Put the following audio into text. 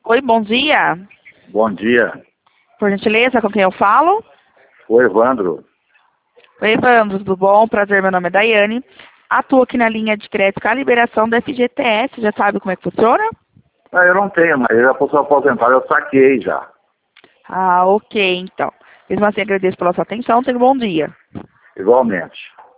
Oi, bom dia. Bom dia. Por gentileza, com quem eu falo? Oi, Evandro. Oi, Evandro, tudo bom? Prazer, meu nome é Daiane. Atuo aqui na linha de crédito com a liberação da FGTS. Já sabe como é que funciona? Eu não tenho, mas eu já posso aposentar, eu saquei já. Ah, ok, então. Mesmo assim, agradeço pela sua atenção. Tenha um bom dia. Igualmente.